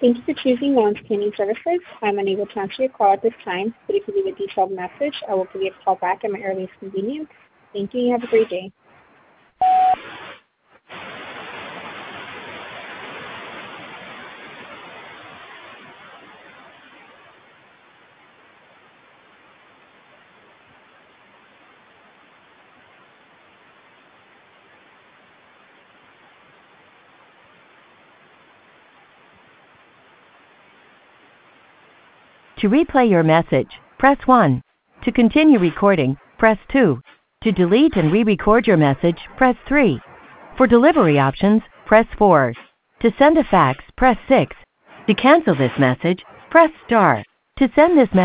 Thank you for choosing Lawrence Cleaning Services. I'm unable to answer your call at this time, but if you leave a detailed message, I will give you a call back at my earliest convenience. Thank you and have a great day. To replay your message, press 1. To continue recording, press 2. To delete and re-record your message, press 3. For delivery options, press 4. To send a fax, press 6. To cancel this message, press star. To send this message